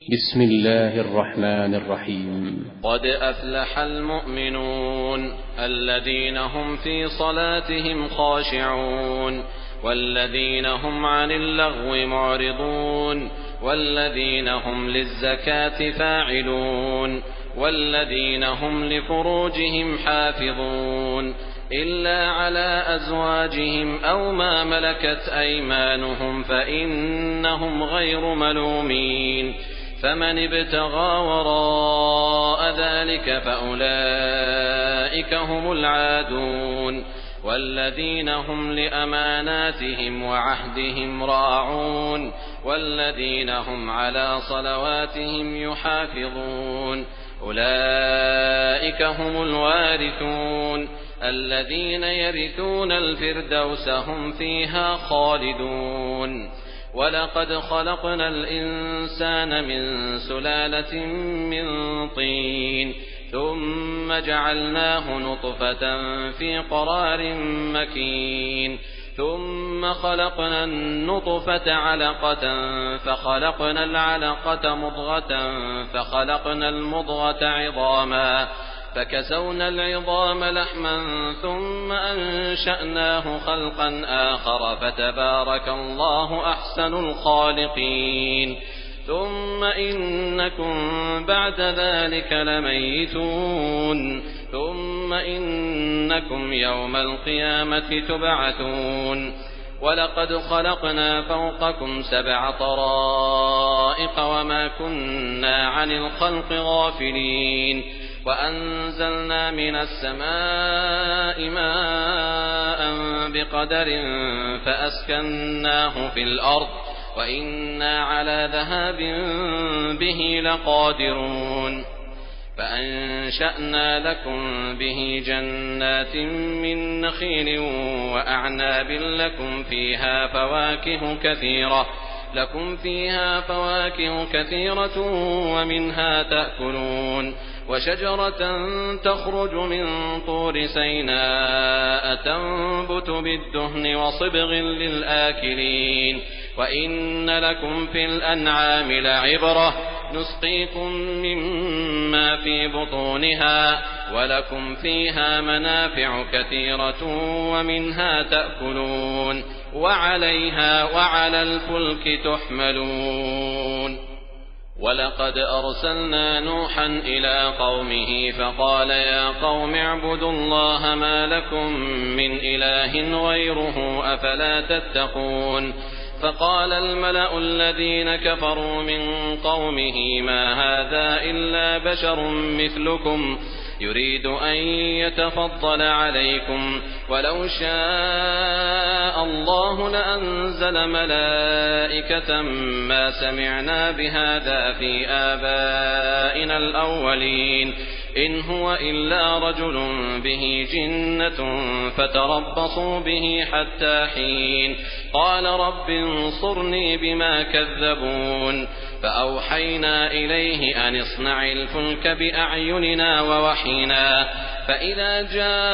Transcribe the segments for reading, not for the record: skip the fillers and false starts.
بسم الله الرحمن الرحيم. قد أفلح المؤمنون الذين هم في صلاتهم خاشعون والذين هم عن اللغو معرضون والذين هم للزكاة فاعلون والذين هم لفروجهم حافظون إلا على أزواجهم أو ما ملكت أيمانهم فإنهم غير ملومين فمن ابتغى وراء ذلك فأولئك هم العادون والذين هم لأماناتهم وعهدهم راعون والذين هم على صلواتهم يحافظون أولئك هم الوارثون الذين يرثون الفردوس هم فيها خالدون. ولقد خلقنا الإنسان من سلالة من طين ثم جعلناه نطفة في قرار مكين ثم خلقنا النطفة علقة فخلقنا العلقة مضغة فخلقنا المضغة عظاما فكسونا العظام لحما ثم أنشأناه خلقا آخر فتبارك الله أحسن الخالقين. ثم إنكم بعد ذلك لميتون ثم إنكم يوم القيامة تبعثون. ولقد خلقنا فوقكم 7 طرائق وما كنا عن الخلق غافلين وأنزلنا من السماء ماء بقدر فأسكناه في الأرض وإنا على ذهاب به لقادرون. فأنشأنا لكم به جنات من نخيل وأعناب لكم فيها فواكه كثيرة ومنها تأكلون وشجرة تخرج من طور سيناء تنبت بالدهن وصبغ للآكلين. وإن لكم في الأنعام لعبرة نسقيكم مما في بطونها ولكم فيها منافع كثيرة ومنها تأكلون وعليها وعلى الفلك تحملون. ولقد أرسلنا نوحا إلى قومه فقال يا قوم اعبدوا الله ما لكم من إله غيره أفلا تتقون. فقال الملأ الذين كفروا من قومه ما هذا إلا بشر مثلكم يريد أن يتفضل عليكم ولو شاء الله لأنزل ملائكة ما سمعنا بهذا في آبائنا الأولين إن هو إلا رجل به جنة فتربصوا به حتى حين. قال رب انصرني بما كذبون. فأوحينا إليه أن اصنع الفلك بأعيننا ووحينا فإذا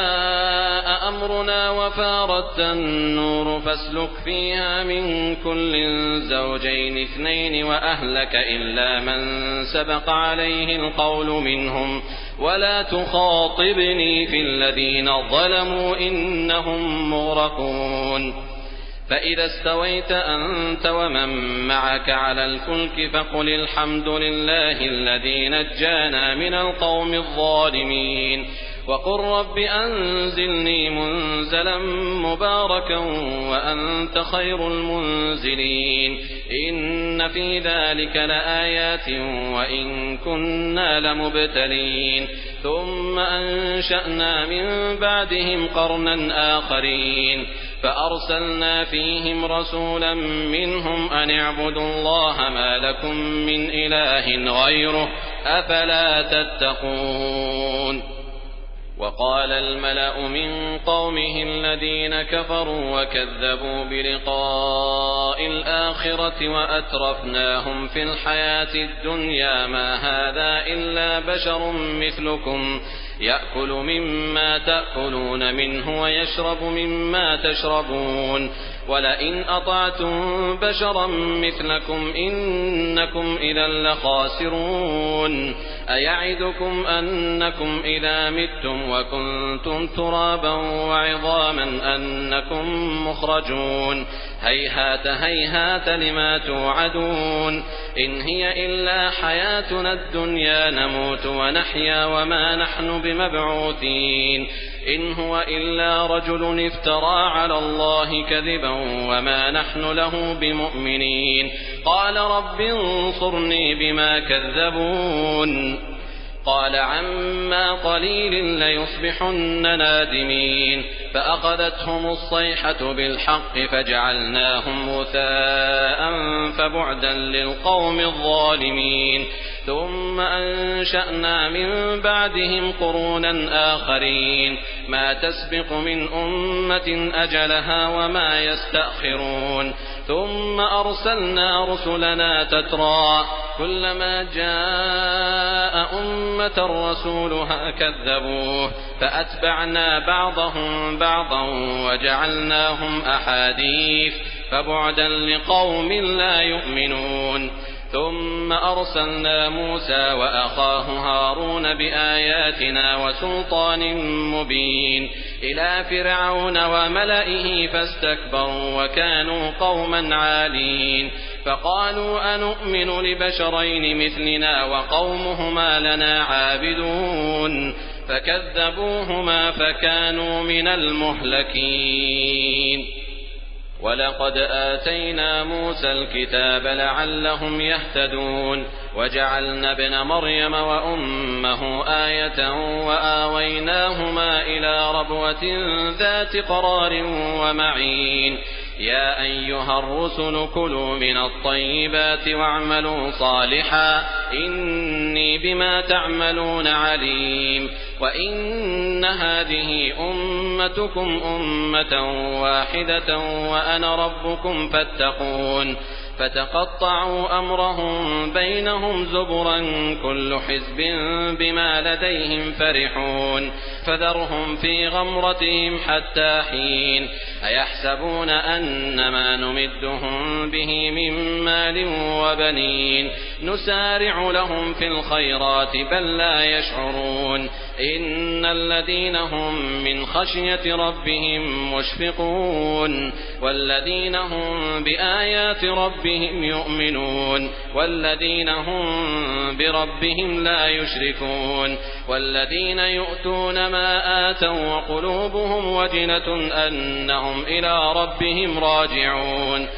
جاء أمرنا وفارت النور فاسلك فيها من كل زوجين 2 وأهلك إلا من سبق عليه القول منهم ولا تخاطبني في الذين ظلموا إنهم مغرقون. فإذا استويت أنت ومن معك على الفلك فقل الحمد لله الذي نجانا من القوم الظالمين وقل رب أنزلني منزلا مباركا وأنت خير المنزلين. إن في ذلك لآيات وإن كنا لمبتلين. ثم أنشأنا من بعدهم قرنا آخرين فأرسلنا فيهم رسولا منهم أن اعبدوا الله ما لكم من إله غيره أفلا تتقون. وقال الملأ من قومه الذين كفروا وكذبوا بلقاء الآخرة وأترفناهم في الحياة الدنيا ما هذا إلا بشر مثلكم يأكل مما تأكلون منه ويشرب مما تشربون ولئن أطعتم بشرا مثلكم إنكم إذا لخاسرون أيعدكم أنكم إذا متم وكنتم ترابا وعظاما أنكم مخرجون هيهات هيهات لما توعدون إن هي إلا حياتنا الدنيا نموت ونحيا وما نحن بمبعوثين إن هو إلا رجل افترى على الله كذبا وما نحن له بمؤمنين قال رب انصرني بما كذبون قال عما قليل ليصبحن نادمين فأخذتهم الصيحة بالحق فجعلناهم غثاء فبعدا للقوم الظالمين ثم أنشأنا من بعدهم قرونا آخرين ما تسبق من أمة أجلها وما يستأخرون ثم أرسلنا رسلنا تترى كلما جاء أمة رسولها كذبوه فأتبعنا بعضهم بعضا وجعلناهم أحاديث فبعدا لقوم لا يؤمنون ثم أرسلنا موسى وأخاه هارون بآياتنا وسلطان مبين إلى فرعون وملئه فاستكبروا وكانوا قوما عالين فقالوا أنؤمن لبشرين مثلنا وقومهما لنا عابدون فكذبوهما فكانوا من المهلكين ولقد آتينا موسى الكتاب لعلهم يهتدون وجعلنا ابن مريم وأمه آية وآويناهما إلى ربوة ذات قرار ومعين يا أيها الرسل كلوا من الطيبات واعملوا صالحا إني بما تعملون عليم وإن هذه أمتكم أمة واحدة وأنا ربكم فاتقون فتقطعوا أمرهم بينهم زبرا كل حزب بما لديهم فرحون فذرهم في غمرتهم حتى حين أيحسبون أن ما نمدهم به من مال وبنين نسارع لهم في الخيرات بل لا يشعرون إن الذين هم من خشية ربهم مشفقون والذين هم بآيات ربهم يؤمنون والذين هم بربهم لا يشركون والذين يؤتون ما آتوا وقلوبهم وجنة أنهم إلى ربهم راجعون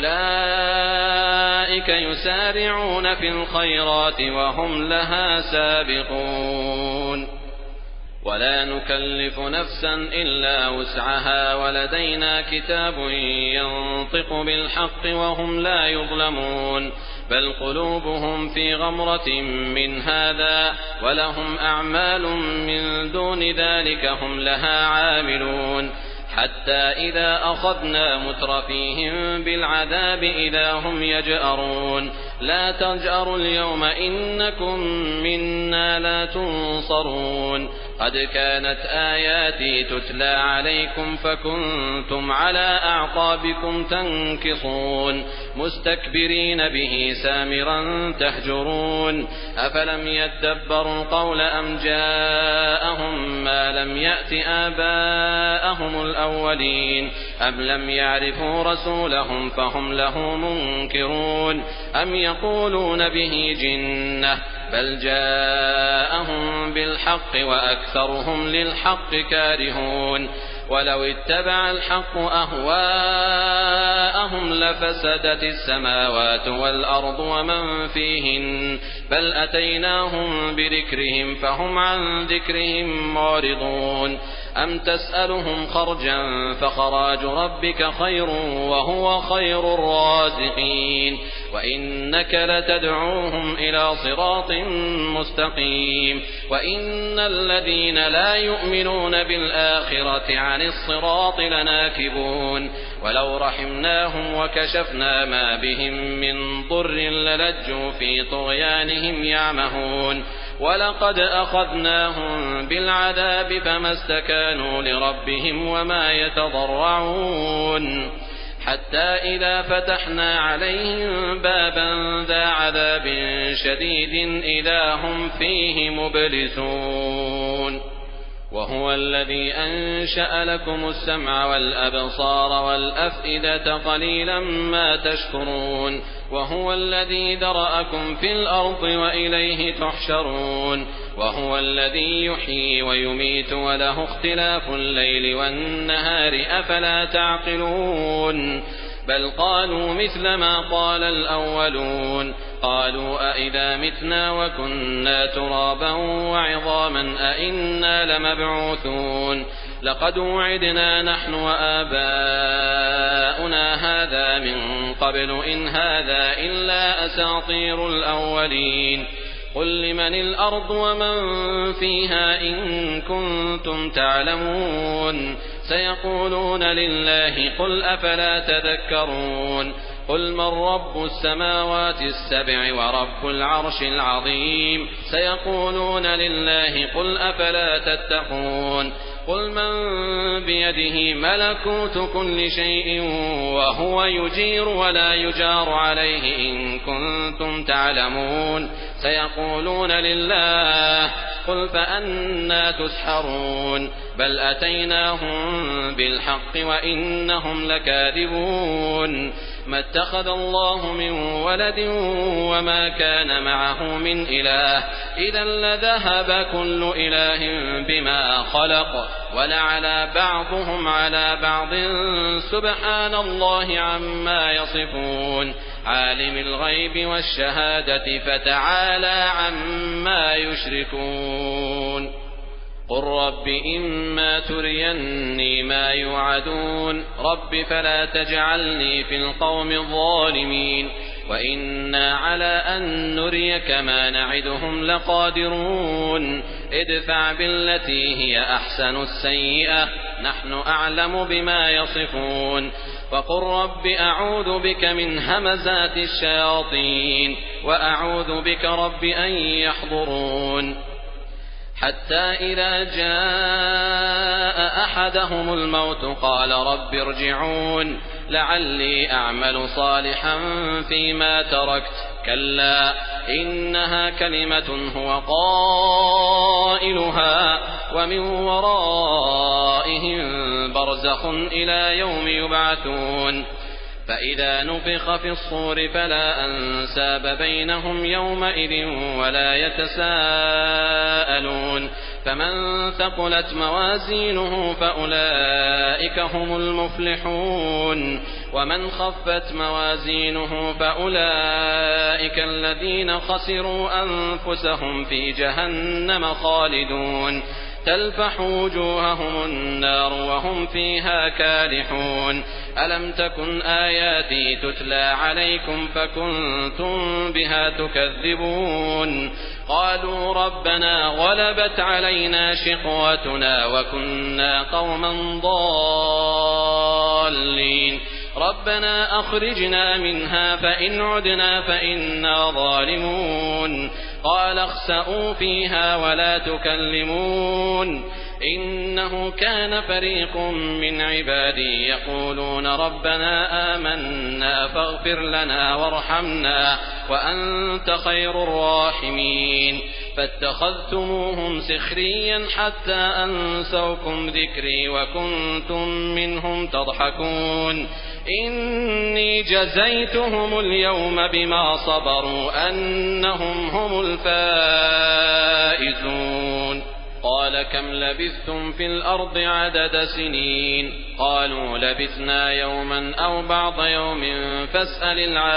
أولئك يسارعون في الخيرات وهم لها سابقون ولا نكلف نفسا إلا وسعها ولدينا كتاب ينطق بالحق وهم لا يظلمون بل قلوبهم في غمرة من هذا ولهم أعمال من دون ذلك هم لها عاملون حتى إذا أخذنا مترفيهم بالعذاب إذا هم يجأرون لا تجأروا اليوم إنكم منا لا تنصرون قد كانت آياتي تتلى عليكم فكنتم على أعقابكم تنكصون مستكبرين به سامرا تهجرون أفلم يدبروا القول أم جاءهم ما لم يأت آباءهم الأولين أم لم يعرفوا رسولهم فهم له منكرون أم يقولون به جنة بل جاءهم بالحق وأكثرهم للحق كارهون ولو اتبع الحق أهواءهم لفسدت السماوات والأرض ومن فيهن بل أتيناهم بذكرهم فهم عن ذكرهم معرضون أم تسألهم خرجا فخراج ربك خير وهو خير الرازقين وإنك لتدعوهم إلى صراط مستقيم وإن الذين لا يؤمنون بالآخرة عن الصراط لناكبون ولو رحمناهم وكشفنا ما بهم من ضر للجوا في طغيانهم يعمهون ولقد أخذناهم بالعذاب فما استكانوا لربهم وما يتضرعون حتى إذا فتحنا عليهم بابا ذا عذاب شديد إذا هم فيه مبلسون وهو الذي أنشأ لكم السمع والأبصار والأفئدة قليلا ما تشكرون وهو الذي ذرأكم في الأرض وإليه تحشرون وهو الذي يحيي ويميت وله اختلاف الليل والنهار أفلا تعقلون بل قالوا مثل ما قال الأولون قالوا أئذا متنا وكنا ترابا وعظاما أئنا لمبعوثون لقد وعدنا نحن وآباؤنا هذا من قبل إن هذا إلا أساطير الأولين قل لمن الأرض ومن فيها إن كنتم تعلمون سيقولون لله قل أفلا تذكرون قل من رب السماوات السبع ورب العرش العظيم سيقولون لله قل أفلا تتقون قل من بيده ملكوت كل شيء وهو يجير ولا يجار عليه إن كنتم تعلمون سيقولون لله قل فأنى تسحرون بل أتيناهم بالحق وإنهم لكاذبون ما اتخذ الله من ولد وما كان معه من إله إذا لذهب كل إله بما خلق ولعلى بعضهم على بعض سبحان الله عما يصفون عالم الغيب والشهادة فتعالى عما يشركون قل رب إما تريني ما يوعدون رب فلا تجعلني في القوم الظالمين وإنا على أن نريك ما نعدهم لقادرون ادفع بالتي هي أحسن السيئة نحن أعلم بما يصفون وقل رب أعوذ بك من همزات الشياطين وأعوذ بك رب أن يحضرون حتى إذا جاء أحدهم الموت قال رب ارجعون لعلي أعمل صالحا فيما تركت كلا إنها كلمة هو قائلها ومن ورائهم برزخ إلى يوم يبعثون فإذا نفخ في الصور فلا أنساب بينهم يومئذ ولا يتساءلون فمن ثقلت موازينه فأولئك هم المفلحون ومن خفت موازينه فأولئك الذين خسروا أنفسهم في جهنم خالدون تلفح وجوههم النار وهم فيها كالحون ألم تكن آياتي تتلى عليكم فكنتم بها تكذبون قالوا ربنا غلبت علينا شقوتنا وكنا قوما ضالين ربنا أخرجنا منها فإن عدنا فإنا ظالمون قال اخسئوا فيها ولا تكلمون إنه كان فريق من عبادي يقولون ربنا آمنا فاغفر لنا وارحمنا وأنت خير الراحمين فاتخذتموهم سخريا حتى أنسوكم ذكري وكنتم منهم تضحكون إني جزيتهم اليوم بما صبروا أنهم هم الفائزون قال كم لبثتم في الأرض عدد سنين قالوا لبثنا يوما أو بعض يوم فاسأل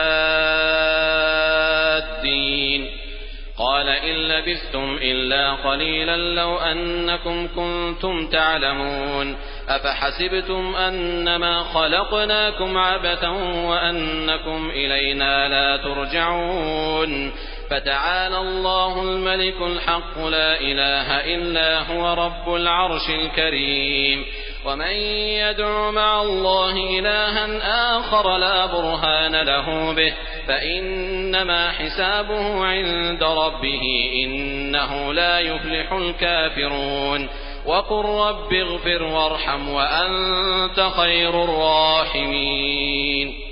العادين قال إن لبثتم إلا قليلا لو أنكم كنتم تعلمون أفحسبتم أنما خلقناكم عبثا وأنكم إلينا لا ترجعون فتعالى الله الملك الحق لا إله إلا هو رب العرش الكريم ومن يدع مع الله إلها آخر لا برهان له به فإنما حسابه عند ربه إنه لا يفلح الكافرون وقل رب اغفر وارحم وأنت خير الراحمين.